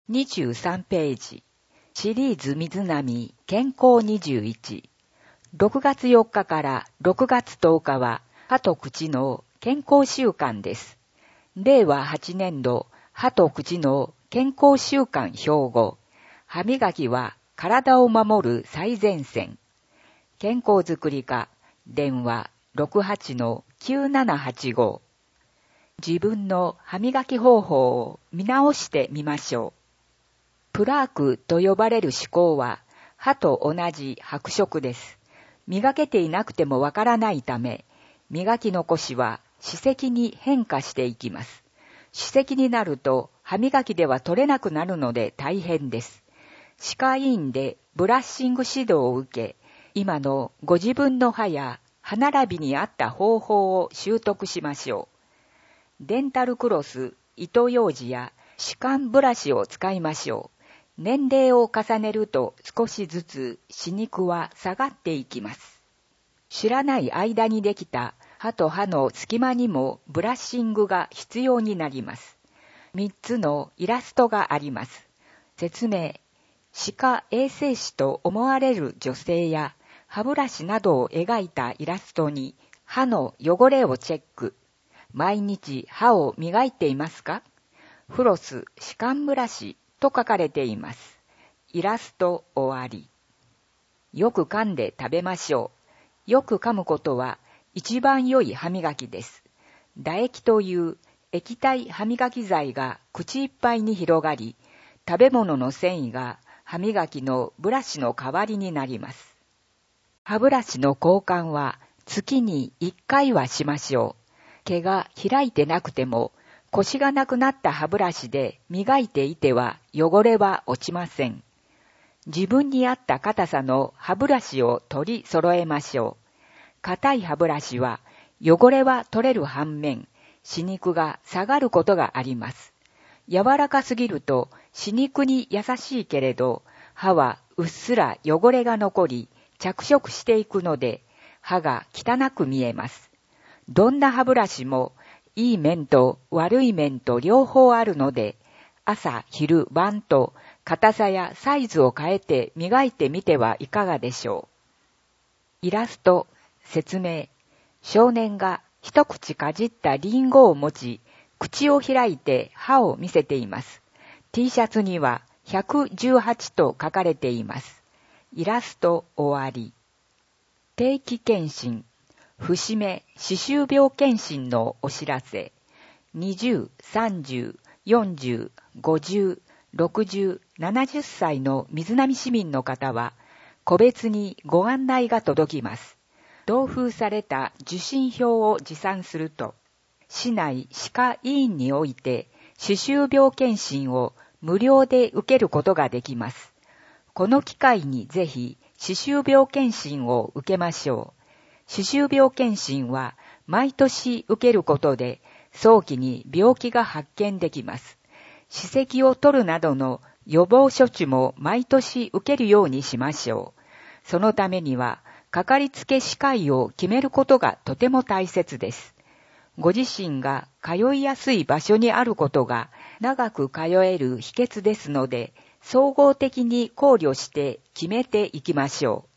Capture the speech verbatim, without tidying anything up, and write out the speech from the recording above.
にじゅうさんページ、シリーズ水波健康にじゅういち。ろくがつよっかからろくがつとおかは歯と口の健康週間です。れいわはちねんど歯と口の健康週間標語。歯磨きは体を守る最前線。健康づくり課、電話 ろくはちのきゅうななはちご。自分の歯磨き方法を見直してみましょう。プラークと呼ばれる歯垢は歯と同じ白色です。磨けていなくてもわからないため、磨き残しは歯石に変化していきます。歯石になると歯磨きでは取れなくなるので大変です。歯科医院でブラッシング指導を受け、今のご自分の歯や歯並びに合った方法を習得しましょう。デンタルクロス、糸ようじや歯間ブラシを使いましょう。年齢を重ねると少しずつ歯肉は下がっていきます。知らない間にできた歯と歯の隙間にもブラッシングが必要になります。みっつのイラストがあります。説明。歯科衛生士と思われる女性や歯ブラシなどを描いたイラストに歯の汚れをチェック。毎日歯を磨いていますか？フロス、歯間ブラシと書かれています。イラスト終わり。よく噛んで食べましょう。よく噛むことは一番良い歯磨きです。唾液という液体歯磨き剤が口いっぱいに広がり、食べ物の繊維が歯磨きのブラシの代わりになります。歯ブラシの交換は月にいっかいはしましょう。毛が開いてなくても、腰がなくなった歯ブラシで磨いていては汚れは落ちません。自分に合った硬さの歯ブラシを取り揃えましょう。硬い歯ブラシは汚れは取れる反面、歯肉が下がることがあります。柔らかすぎると歯肉に優しいけれど、歯はうっすら汚れが残り着色していくので、歯が汚く見えます。どんな歯ブラシもいい面と悪い面と両方あるので、朝、昼、晩と硬さやサイズを変えて磨いてみてはいかがでしょう。イラスト、説明。少年が一口かじったリンゴを持ち、口を開いて歯を見せています。T シャツにはひゃくじゅうはちと書かれています。イラスト終わり。定期検診。節目、歯周病検診のお知らせ。にじゅう、さんじゅう、よんじゅう、ごじゅう、ろくじゅう、ななじゅっさいの水波市民の方は、個別にご案内が届きます。同封された受診票を持参すると、市内歯科医院において歯周病検診を無料で受けることができます。この機会にぜひ歯周病検診を受けましょう。歯周病検診は毎年受けることで早期に病気が発見できます。歯石を取るなどの予防処置も毎年受けるようにしましょう。そのためにはかかりつけ歯科医を決めることがとても大切です。ご自身が通いやすい場所にあることが長く通える秘訣ですので、総合的に考慮して決めていきましょう。